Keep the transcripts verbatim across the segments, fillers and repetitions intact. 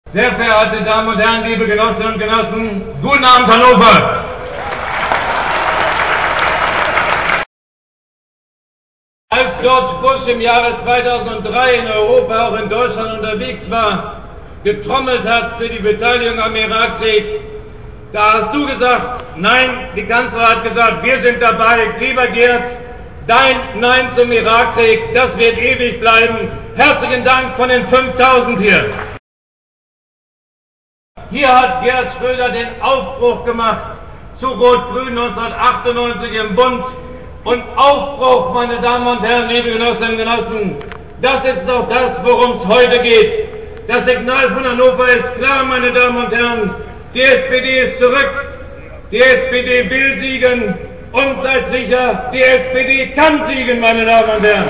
Sehr verehrte Damen und Herren, liebe Genossinnen und Genossen, guten Abend Hannover! Als George Bush im Jahre zweitausenddrei in Europa, auch in Deutschland unterwegs war, getrommelt hat für die Beteiligung am Irakkrieg, da hast du gesagt, nein, die Kanzlerin hat gesagt, wir sind dabei, lieber Gerd, dein Nein zum Irakkrieg, das wird ewig bleiben. Herzlichen Dank von den fünftausend hier. Hier hat Gerhard Schröder den Aufbruch gemacht zu Rot-Grün neunzehnhundertachtundneunzig im Bund. Und Aufbruch, meine Damen und Herren, liebe Genossinnen und Genossen, das ist auch das, worum es heute geht. Das Signal von Hannover ist klar, meine Damen und Herren. Die S P D ist zurück, die S P D will siegen und seid sicher, die S P D kann siegen, meine Damen und Herren.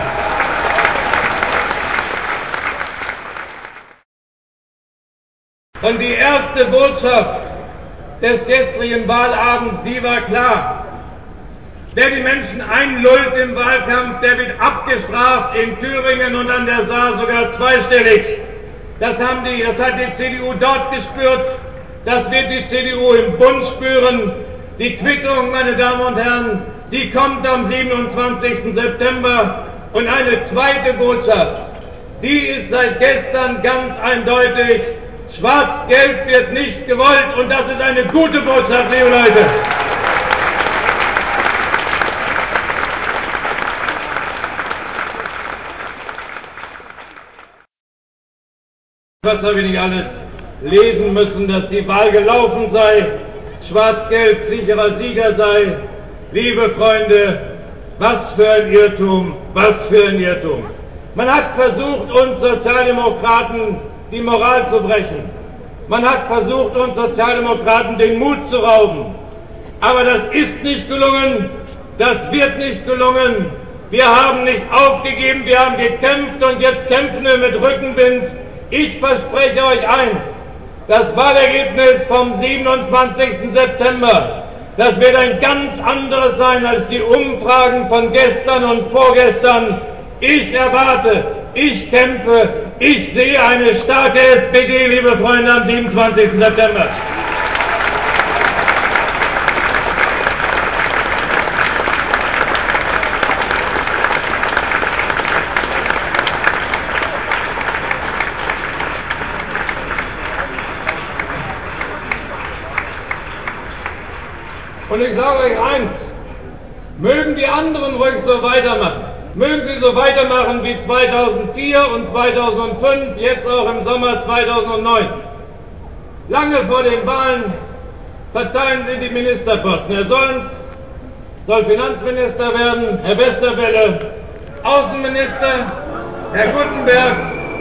Und die erste Botschaft des gestrigen Wahlabends, die war klar. Wer die Menschen einlullt im Wahlkampf, der wird abgestraft in Thüringen und an der Saar sogar zweistellig. Das haben die, das hat die C D U dort gespürt, das wird die C D U im Bund spüren. Die Quittung, meine Damen und Herren, die kommt am siebenundzwanzigsten September. Und eine zweite Botschaft, die ist seit gestern ganz eindeutig. Schwarz-Gelb wird nicht gewollt und das ist eine gute Botschaft, liebe Leute. Was habe ich nicht alles lesen müssen, dass die Wahl gelaufen sei, Schwarz-Gelb sicherer Sieger sei. Liebe Freunde, was für ein Irrtum, was für ein Irrtum. Man hat versucht, uns Sozialdemokraten die Moral zu brechen. Man hat versucht, uns Sozialdemokraten den Mut zu rauben. Aber das ist nicht gelungen, das wird nicht gelungen. Wir haben nicht aufgegeben, wir haben gekämpft und jetzt kämpfen wir mit Rückenwind. Ich verspreche euch eins, das Wahlergebnis vom siebenundzwanzigsten September, das wird ein ganz anderes sein als die Umfragen von gestern und vorgestern. Ich erwarte, ich kämpfe, ich sehe eine starke S P D, liebe Freunde, am siebenundzwanzigsten September. Und ich sage euch eins, mögen die anderen ruhig so weitermachen. Mögen sie so weitermachen wie zweitausendvier und zweitausendfünf, jetzt auch im Sommer zweitausendneun. Lange vor den Wahlen verteilen sie die Ministerposten. Herr Solms soll Finanzminister werden, Herr Westerwelle Außenminister, Herr Guttenberg,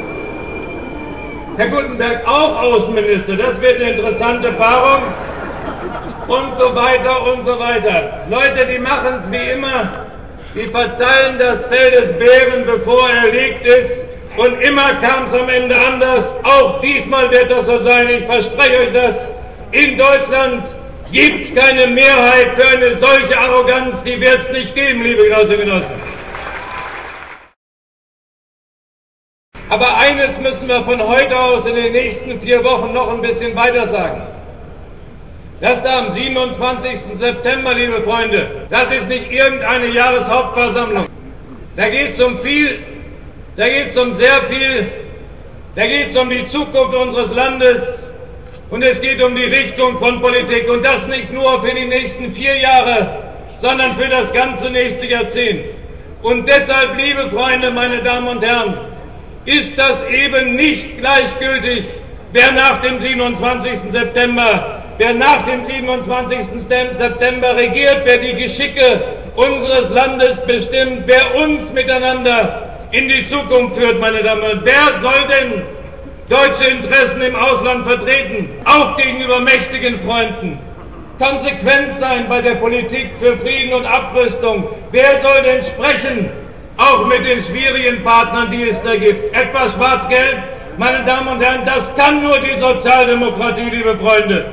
Herr Guttenberg auch Außenminister. Das wird eine interessante Paarung. Und so weiter und so weiter. Leute, die machen es wie immer. Die verteilen das Fell des Bären, bevor er erlegt ist. Und immer kam es am Ende anders. Auch diesmal wird das so sein. Ich verspreche euch das. In Deutschland gibt es keine Mehrheit für eine solche Arroganz. Die wird es nicht geben, liebe Genossinnen und Genossen. Aber eines müssen wir von heute aus in den nächsten vier Wochen noch ein bisschen weiter sagen. Das da am siebenundzwanzigsten September, liebe Freunde, das ist nicht irgendeine Jahreshauptversammlung. Da geht es um viel, da geht es um sehr viel, da geht es um die Zukunft unseres Landes und es geht um die Richtung von Politik. Und das nicht nur für die nächsten vier Jahre, sondern für das ganze nächste Jahrzehnt. Und deshalb, liebe Freunde, meine Damen und Herren, ist das eben nicht gleichgültig, wer nach dem siebenundzwanzigsten September Wer nach dem siebenundzwanzigsten September regiert, wer die Geschicke unseres Landes bestimmt, wer uns miteinander in die Zukunft führt, meine Damen und Herren. Wer soll denn deutsche Interessen im Ausland vertreten, auch gegenüber mächtigen Freunden? Konsequent sein bei der Politik für Frieden und Abrüstung. Wer soll denn sprechen, auch mit den schwierigen Partnern, die es da gibt? Etwas Schwarz-Gelb, meine Damen und Herren, das kann nur die Sozialdemokratie, liebe Freunde.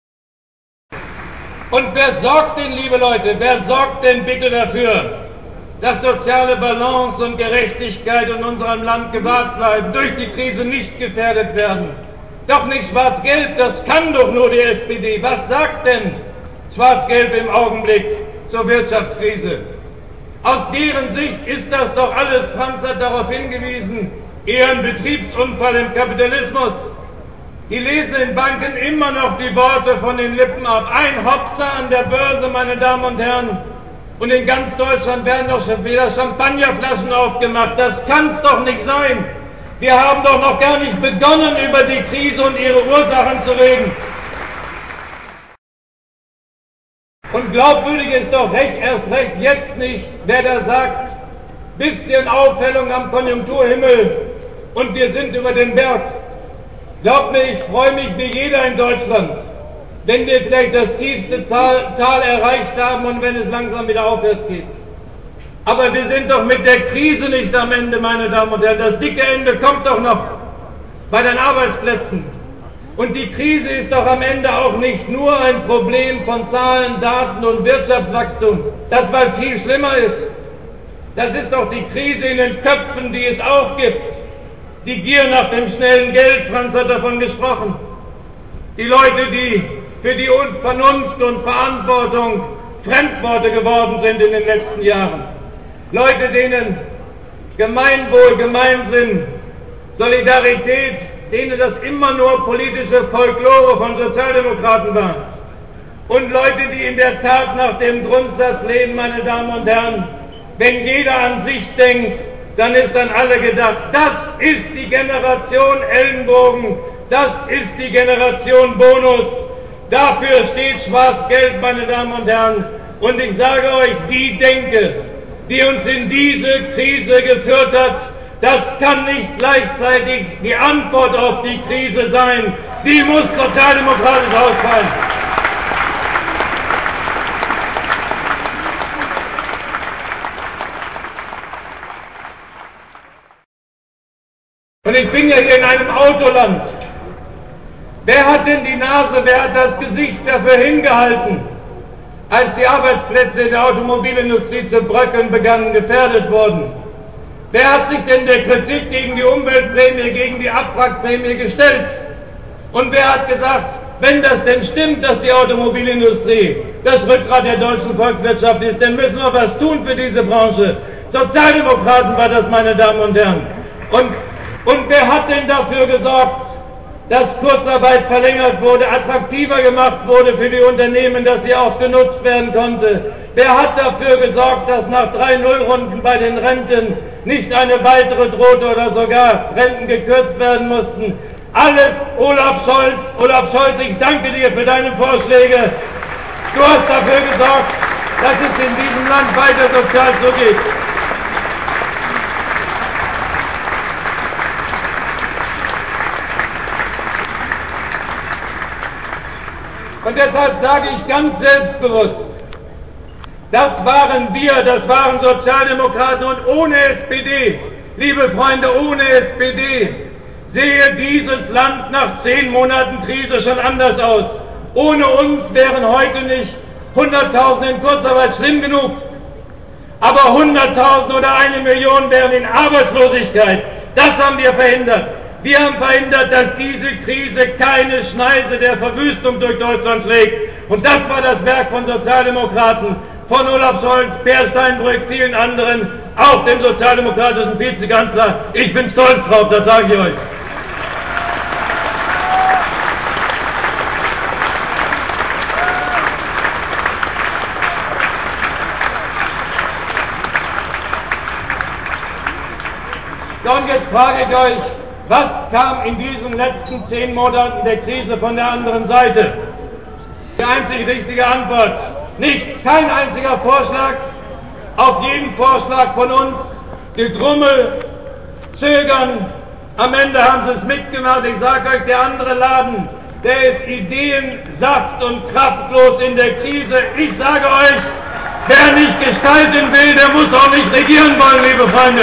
Und wer sorgt denn, liebe Leute, wer sorgt denn bitte dafür, dass soziale Balance und Gerechtigkeit in unserem Land gewahrt bleiben, durch die Krise nicht gefährdet werden. Doch nicht Schwarz-Gelb, das kann doch nur die S P D. Was sagt denn Schwarz-Gelb im Augenblick zur Wirtschaftskrise? Aus deren Sicht ist das doch alles, Franz hat darauf hingewiesen, eher ein Betriebsunfall im Kapitalismus. Die lesen in Banken immer noch die Worte von den Lippen ab. Ein Hopser an der Börse, meine Damen und Herren. Und in ganz Deutschland werden doch schon wieder Champagnerflaschen aufgemacht. Das kann's doch nicht sein. Wir haben doch noch gar nicht begonnen, über die Krise und ihre Ursachen zu reden. Und glaubwürdig ist doch recht, erst recht jetzt nicht, wer da sagt, bisschen Aufhellung am Konjunkturhimmel und wir sind über den Berg. Glaubt mir, ich freue mich wie jeder in Deutschland, wenn wir vielleicht das tiefste Tal, Tal erreicht haben und wenn es langsam wieder aufwärts geht. Aber wir sind doch mit der Krise nicht am Ende, meine Damen und Herren. Das dicke Ende kommt doch noch bei den Arbeitsplätzen. Und die Krise ist doch am Ende auch nicht nur ein Problem von Zahlen, Daten und Wirtschaftswachstum, das bald viel schlimmer ist. Das ist doch die Krise in den Köpfen, die es auch gibt. Die Gier nach dem schnellen Geld, Franz hat davon gesprochen. Die Leute, die für die Vernunft und Verantwortung Fremdworte geworden sind in den letzten Jahren. Leute, denen Gemeinwohl, Gemeinsinn, Solidarität, denen das immer nur politische Folklore von Sozialdemokraten waren. Und Leute, die in der Tat nach dem Grundsatz leben, meine Damen und Herren, wenn jeder an sich denkt, dann ist an alle gedacht. Das ist die Generation Ellenbogen, das ist die Generation Bonus. Dafür steht Schwarz-Gelb, meine Damen und Herren. Und ich sage euch, die Denke, die uns in diese Krise geführt hat, das kann nicht gleichzeitig die Antwort auf die Krise sein. Die muss sozialdemokratisch ausfallen. Und ich bin ja hier in einem Autoland. Wer hat denn die Nase, wer hat das Gesicht dafür hingehalten, als die Arbeitsplätze in der Automobilindustrie zu bröckeln begannen, gefährdet wurden? Wer hat sich denn der Kritik gegen die Umweltprämie, gegen die Abwrackprämie gestellt? Und wer hat gesagt, wenn das denn stimmt, dass die Automobilindustrie das Rückgrat der deutschen Volkswirtschaft ist, dann müssen wir was tun für diese Branche. Sozialdemokraten war das, meine Damen und Herren. Und, und wer hat denn dafür gesorgt, dass Kurzarbeit verlängert wurde, attraktiver gemacht wurde für die Unternehmen, dass sie auch genutzt werden konnte? Wer hat dafür gesorgt, dass nach drei Nullrunden bei den Renten nicht eine weitere drohte oder sogar Renten gekürzt werden mussten? Alles Olaf Scholz. Olaf Scholz, ich danke dir für deine Vorschläge. Du hast dafür gesorgt, dass es in diesem Land weiter sozial zugeht. Und deshalb sage ich ganz selbstbewusst, das waren wir, das waren Sozialdemokraten und ohne S P D, liebe Freunde, ohne S P D sehe dieses Land nach zehn Monaten Krise schon anders aus. Ohne uns wären heute nicht hunderttausend in Kurzarbeit schlimm genug, aber hunderttausend oder eine Million wären in Arbeitslosigkeit. Das haben wir verhindert. Wir haben verhindert, dass diese Krise keine Schneise der Verwüstung durch Deutschland schlägt. Und das war das Werk von Sozialdemokraten, von Olaf Scholz, Peer Steinbrück, vielen anderen, auch dem sozialdemokratischen Vizekanzler. Ich bin stolz drauf, das sage ich euch. So, und jetzt frage ich euch, was kam in diesen letzten zehn Monaten der Krise von der anderen Seite? Die einzig richtige Antwort: nichts, kein einziger Vorschlag. Auf jeden Vorschlag von uns Gegrummel, Zögern. Am Ende haben sie es mitgemacht. Ich sage euch, der andere Laden, der ist ideensaft und kraftlos in der Krise. Ich sage euch, wer nicht gestalten will, der muss auch nicht regieren wollen, liebe Freunde.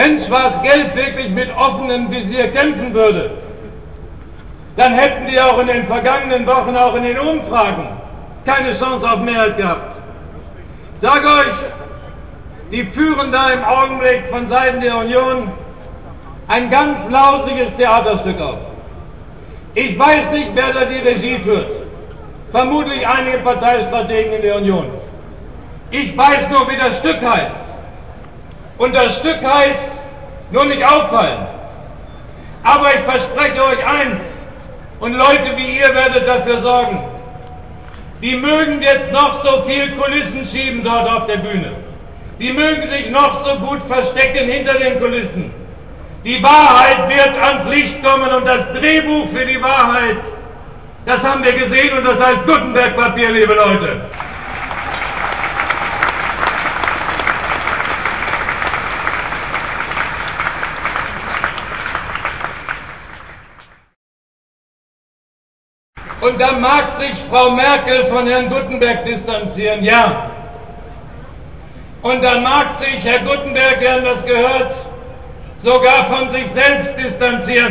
Wenn Schwarz-Gelb wirklich mit offenem Visier kämpfen würde, dann hätten die auch in den vergangenen Wochen, auch in den Umfragen, keine Chance auf Mehrheit gehabt. Ich sage euch, die führen da im Augenblick von Seiten der Union ein ganz lausiges Theaterstück auf. Ich weiß nicht, wer da die Regie führt. Vermutlich einige Parteistrategen in der Union. Ich weiß nur, wie das Stück heißt. Und das Stück heißt, nur nicht auffallen. Aber ich verspreche euch eins, und Leute wie ihr werdet dafür sorgen, die mögen jetzt noch so viel Kulissen schieben dort auf der Bühne. Die mögen sich noch so gut verstecken hinter den Kulissen. Die Wahrheit wird ans Licht kommen und das Drehbuch für die Wahrheit, das haben wir gesehen und das heißt Gutenberg-Papier, liebe Leute. Und da mag sich Frau Merkel von Herrn Gutenberg distanzieren, ja. Und dann mag sich Herr Gutenberg, wir haben das gehört, sogar von sich selbst distanzieren.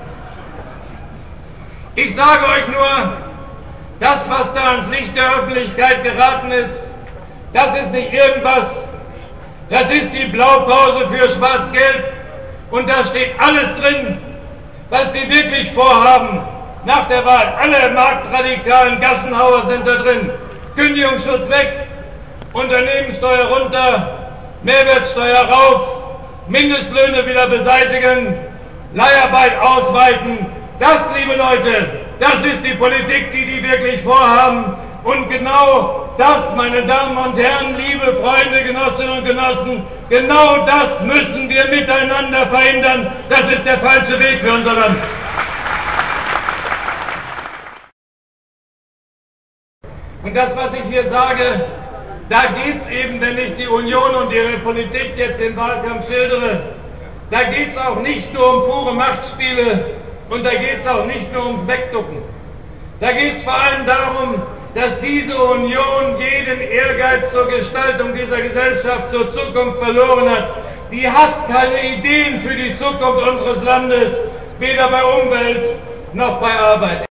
Ich sage euch nur, das, was da ans Licht der Öffentlichkeit geraten ist, das ist nicht irgendwas, das ist die Blaupause für Schwarz-Gelb und da steht alles drin, was die wirklich vorhaben nach der Wahl. Alle marktradikalen Gassenhauer sind da drin. Kündigungsschutz weg, Unternehmenssteuer runter, Mehrwertsteuer rauf, Mindestlöhne wieder beseitigen, Leiharbeit ausweiten. Das, liebe Leute, das ist die Politik, die die wirklich vorhaben. Und genau das, meine Damen und Herren, liebe Freunde, Genossinnen und Genossen, genau das müssen wir miteinander verhindern. Das ist der falsche Weg für unser Land. Und das, was ich hier sage, da geht es eben, wenn ich die Union und ihre Politik jetzt im Wahlkampf schildere, da geht es auch nicht nur um pure Machtspiele und da geht es auch nicht nur ums Wegducken. Da geht es vor allem darum, dass diese Union jeden Ehrgeiz zur Gestaltung dieser Gesellschaft zur Zukunft verloren hat. Die hat keine Ideen für die Zukunft unseres Landes, weder bei Umwelt noch bei Arbeit.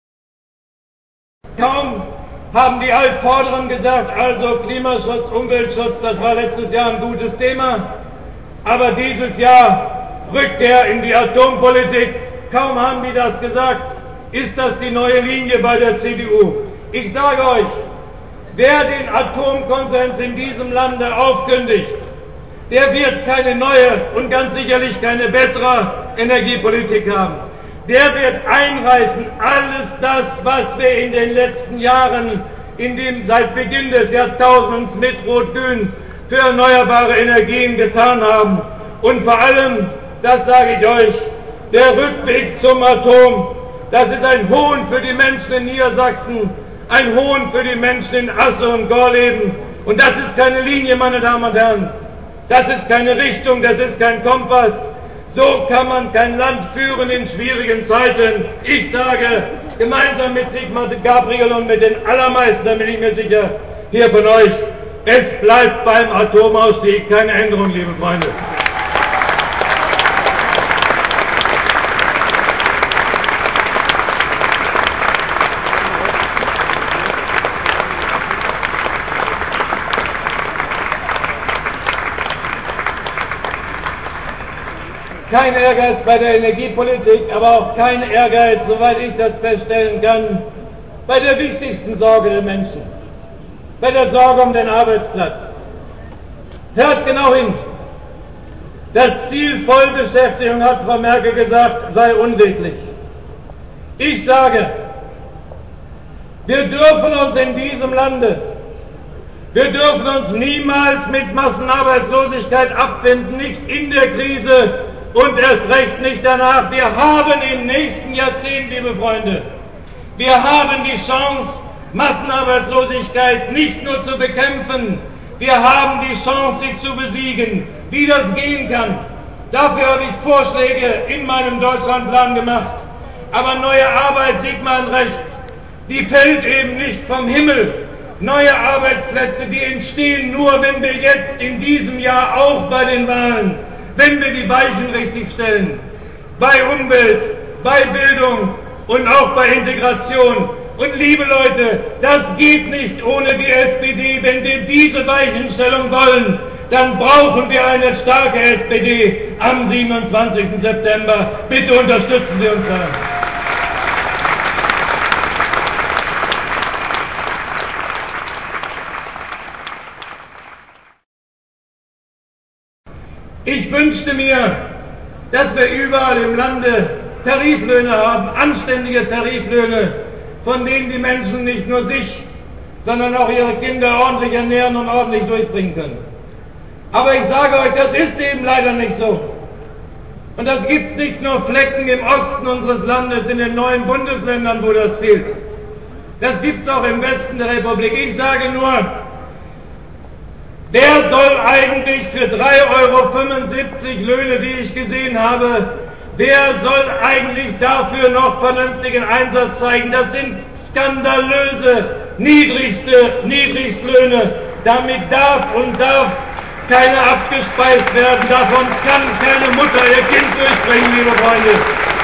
Kaum haben die Altvorderen gesagt, also Klimaschutz, Umweltschutz, das war letztes Jahr ein gutes Thema, aber dieses Jahr Rückkehr in die Atompolitik, kaum haben die das gesagt, ist das die neue Linie bei der C D U. Ich sage euch, wer den Atomkonsens in diesem Lande aufkündigt, der wird keine neue und ganz sicherlich keine bessere Energiepolitik haben. Der wird einreißen alles das, was wir in den letzten Jahren, in dem seit Beginn des Jahrtausends mit Rot-Grün für erneuerbare Energien getan haben. Und vor allem, das sage ich euch, der Rückweg zum Atom, das ist ein Hohn für die Menschen in Niedersachsen, ein Hohn für die Menschen in Asse und Gorleben. Und das ist keine Linie, meine Damen und Herren. Das ist keine Richtung, das ist kein Kompass. So kann man kein Land führen in schwierigen Zeiten. Ich sage, gemeinsam mit Sigmar Gabriel und mit den allermeisten, da bin ich mir sicher, hier von euch, es bleibt beim Atomausstieg, keine Änderung, liebe Freunde. Kein Ehrgeiz bei der Energiepolitik, aber auch kein Ehrgeiz, soweit ich das feststellen kann, bei der wichtigsten Sorge der Menschen, bei der Sorge um den Arbeitsplatz. Hört genau hin. Das Ziel Vollbeschäftigung, hat Frau Merkel gesagt, sei unwirklich. Ich sage, wir dürfen uns in diesem Lande, wir dürfen uns niemals mit Massenarbeitslosigkeit abfinden, nicht in der Krise, und erst recht nicht danach. Wir haben im nächsten Jahrzehnt, liebe Freunde, wir haben die Chance, Massenarbeitslosigkeit nicht nur zu bekämpfen, wir haben die Chance, sie zu besiegen. Wie das gehen kann, dafür habe ich Vorschläge in meinem Deutschlandplan gemacht. Aber neue Arbeit, sieht man recht, die fällt eben nicht vom Himmel. Neue Arbeitsplätze, die entstehen nur, wenn wir jetzt in diesem Jahr auch bei den Wahlen wenn wir die Weichen richtig stellen. Bei Umwelt, bei Bildung und auch bei Integration. Und liebe Leute, das geht nicht ohne die S P D. Wenn wir diese Weichenstellung wollen, dann brauchen wir eine starke S P D am siebenundzwanzigsten September. Bitte unterstützen Sie uns da. Ich wünschte mir, dass wir überall im Lande Tariflöhne haben, anständige Tariflöhne, von denen die Menschen nicht nur sich, sondern auch ihre Kinder ordentlich ernähren und ordentlich durchbringen können. Aber ich sage euch, das ist eben leider nicht so. Und das gibt es nicht nur Flecken im Osten unseres Landes, in den neuen Bundesländern, wo das fehlt. Das gibt es auch im Westen der Republik. Ich sage nur, wer soll eigentlich für drei Euro fünfundsiebzig Löhne, die ich gesehen habe, wer soll eigentlich dafür noch vernünftigen Einsatz zeigen? Das sind skandalöse, niedrigste Niedrigstlöhne. Damit darf und darf keiner abgespeist werden. Davon kann keine Mutter ihr Kind durchbringen, liebe Freunde.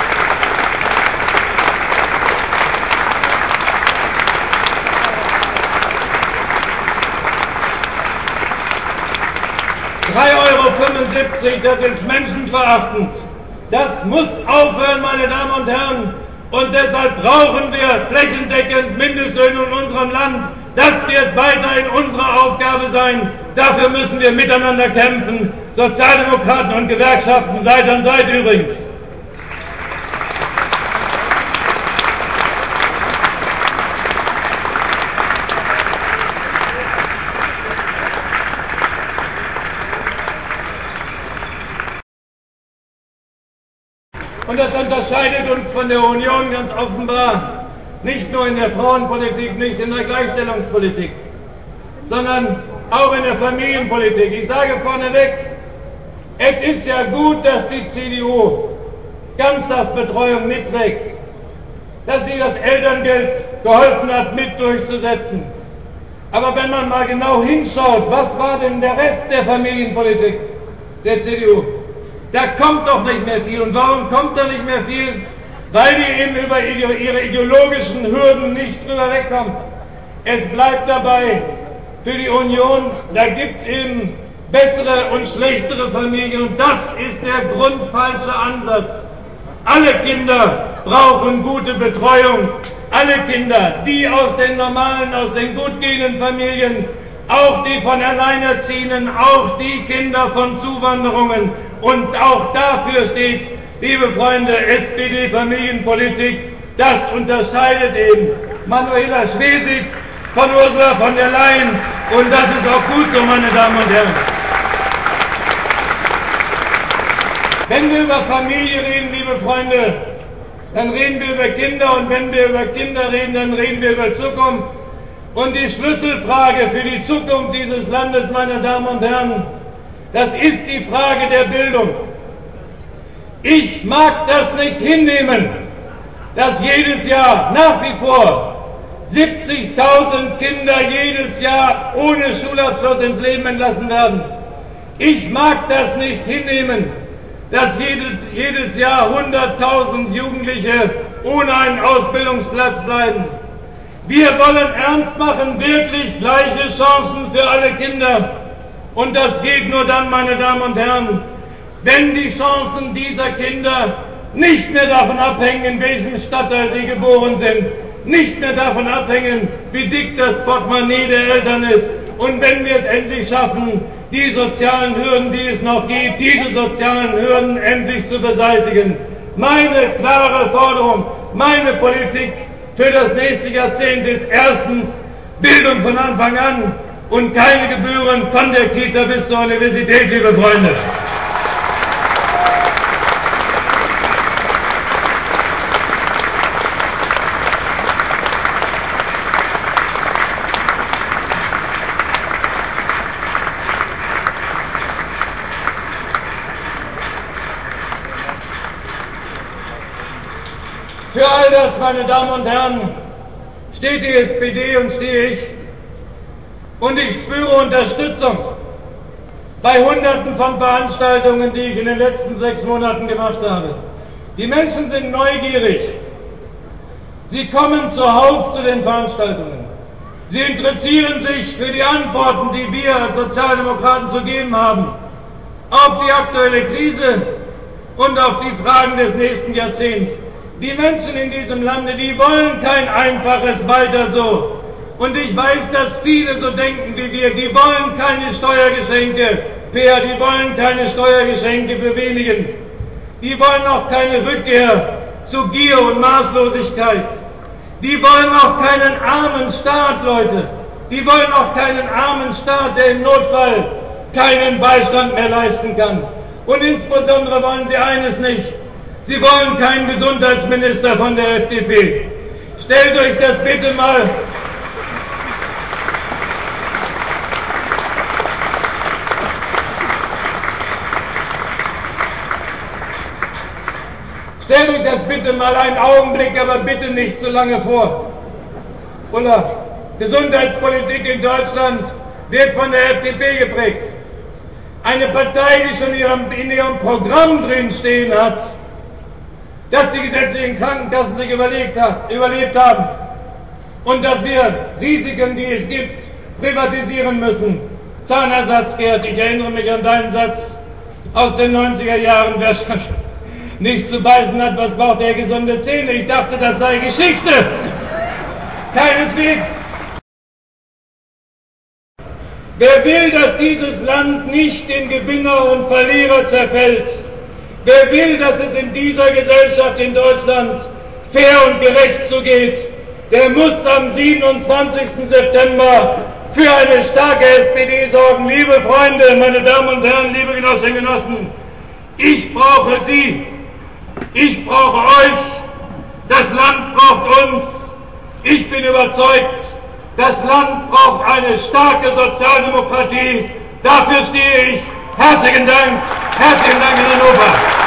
drei Euro fünfundsiebzig, das ist menschenverachtend. Das muss aufhören, meine Damen und Herren. Und deshalb brauchen wir flächendeckend Mindestlöhne in unserem Land. Das wird weiterhin unsere Aufgabe sein. Dafür müssen wir miteinander kämpfen. Sozialdemokraten und Gewerkschaften, Seite an Seite übrigens. Und das unterscheidet uns von der Union ganz offenbar, nicht nur in der Frauenpolitik, nicht in der Gleichstellungspolitik, sondern auch in der Familienpolitik. Ich sage vorneweg, es ist ja gut, dass die C D U Ganztagsbetreuung mitträgt, dass sie das Elterngeld geholfen hat, mit durchzusetzen. Aber wenn man mal genau hinschaut, was war denn der Rest der Familienpolitik der C D U? Da kommt doch nicht mehr viel. Und warum kommt da nicht mehr viel? Weil die eben über ihre ideologischen Hürden nicht drüber wegkommt. Es bleibt dabei, für die Union, da gibt es eben bessere und schlechtere Familien. Und das ist der grundfalsche Ansatz. Alle Kinder brauchen gute Betreuung. Alle Kinder, die aus den normalen, aus den gut gehenden Familien, auch die von Alleinerziehenden, auch die Kinder von Zuwanderungen. Und auch dafür steht, liebe Freunde, S P D Familienpolitik, das unterscheidet eben Manuela Schwesig von Ursula von der Leyen. Und das ist auch gut so, meine Damen und Herren. Wenn wir über Familie reden, liebe Freunde, dann reden wir über Kinder. Und wenn wir über Kinder reden, dann reden wir über Zukunft. Und die Schlüsselfrage für die Zukunft dieses Landes, meine Damen und Herren, das ist die Frage der Bildung. Ich mag das nicht hinnehmen, dass jedes Jahr nach wie vor siebzigtausend Kinder jedes Jahr ohne Schulabschluss ins Leben entlassen werden. Ich mag das nicht hinnehmen, dass jedes, jedes Jahr hunderttausend Jugendliche ohne einen Ausbildungsplatz bleiben. Wir wollen ernst machen, wirklich gleiche Chancen für alle Kinder. Und das geht nur dann, meine Damen und Herren, wenn die Chancen dieser Kinder nicht mehr davon abhängen, in welchem Stadtteil sie geboren sind, nicht mehr davon abhängen, wie dick das Portemonnaie der Eltern ist. Und wenn wir es endlich schaffen, die sozialen Hürden, die es noch gibt, diese sozialen Hürden endlich zu beseitigen. Meine klare Forderung, meine Politik für das nächste Jahrzehnt ist erstens Bildung von Anfang an und keine Gebühren von der Kita bis zur Universität, liebe Freunde. Für all das, meine Damen und Herren, steht die S P D und stehe ich. Und ich spüre Unterstützung bei Hunderten von Veranstaltungen, die ich in den letzten sechs Monaten gemacht habe. Die Menschen sind neugierig. Sie kommen zuhauf zu den Veranstaltungen. Sie interessieren sich für die Antworten, die wir als Sozialdemokraten zu geben haben, auf die aktuelle Krise und auf die Fragen des nächsten Jahrzehnts. Die Menschen in diesem Lande, die wollen kein einfaches Weiter so. Und ich weiß, dass viele so denken wie wir. Die wollen keine Steuergeschenke, Peer, die wollen keine Steuergeschenke für wenigen. Die wollen auch keine Rückkehr zu Gier und Maßlosigkeit. Die wollen auch keinen armen Staat, Leute. Die wollen auch keinen armen Staat, der im Notfall keinen Beistand mehr leisten kann. Und insbesondere wollen sie eines nicht. Sie wollen keinen Gesundheitsminister von der F D P. Stellt euch das bitte mal Stellt euch das bitte mal einen Augenblick, aber bitte nicht so lange vor. Ulla, Gesundheitspolitik in Deutschland wird von der F D P geprägt. Eine Partei, die schon in ihrem, in ihrem Programm drin stehen hat, dass die gesetzlichen Krankenkassen sich überlegt hat, überlebt haben und dass wir Risiken, die es gibt, privatisieren müssen. Zahnersatz, Gerd, ich erinnere mich an deinen Satz aus den neunziger Jahren, wer schon nicht zu beißen hat, was braucht er gesunde Zähne? Ich dachte, das sei Geschichte. Keineswegs. Wer will, dass dieses Land nicht in Gewinner und Verlierer zerfällt? Wer will, dass es in dieser Gesellschaft in Deutschland fair und gerecht zugeht, der muss am siebenundzwanzigsten September für eine starke S P D sorgen. Liebe Freunde, meine Damen und Herren, liebe Genossinnen und Genossen, ich brauche Sie, ich brauche euch, das Land braucht uns. Ich bin überzeugt, das Land braucht eine starke Sozialdemokratie. Dafür stehe ich. Herzlichen Dank, herzlichen Dank in Hannover.